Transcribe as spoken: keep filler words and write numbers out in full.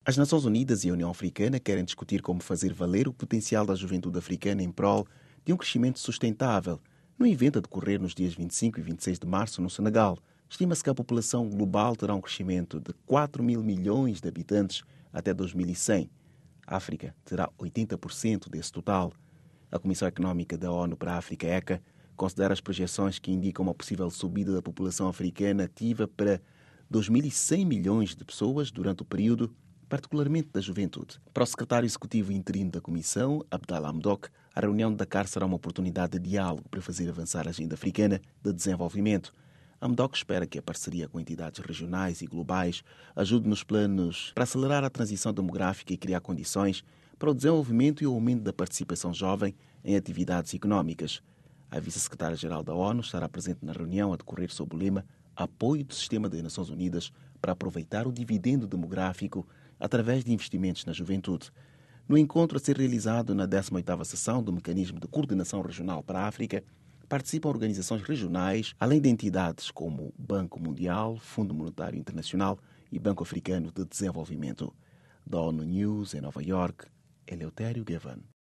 As Nações Unidas e a União Africana querem discutir como fazer valer o potencial da juventude africana em prol de um crescimento sustentável, num evento a decorrer nos dias vinte e cinco e vinte e seis de março no Senegal. Estima-se que a população global terá um crescimento de quatro mil milhões de habitantes até dois mil e cem. A África terá oitenta por cento desse total. A Comissão Económica da ONU para a África, ECA, considera as projeções que indicam uma possível subida da população africana ativa para dois mil e cem milhões de pessoas durante o período, particularmente da juventude. Para o secretário executivo interino da Comissão, Abdallah Hamdok, a reunião de Dakar será uma oportunidade de diálogo para fazer avançar a agenda africana de desenvolvimento. Hamdok espera que a parceria com entidades regionais e globais ajude nos planos para acelerar a transição demográfica e criar condições para o desenvolvimento e o aumento da participação jovem em atividades económicas. A vice-secretária-geral da ONU estará presente na reunião a decorrer sob o lema Apoio do Sistema das Nações Unidas para aproveitar o dividendo demográfico através de investimentos na juventude. No encontro a ser realizado na décima oitava sessão do Mecanismo de Coordenação Regional para a África, participam organizações regionais, além de entidades como o Banco Mundial, Fundo Monetário Internacional e Banco Africano de Desenvolvimento. Da ONU News, em Nova York, Eleutério Gavan.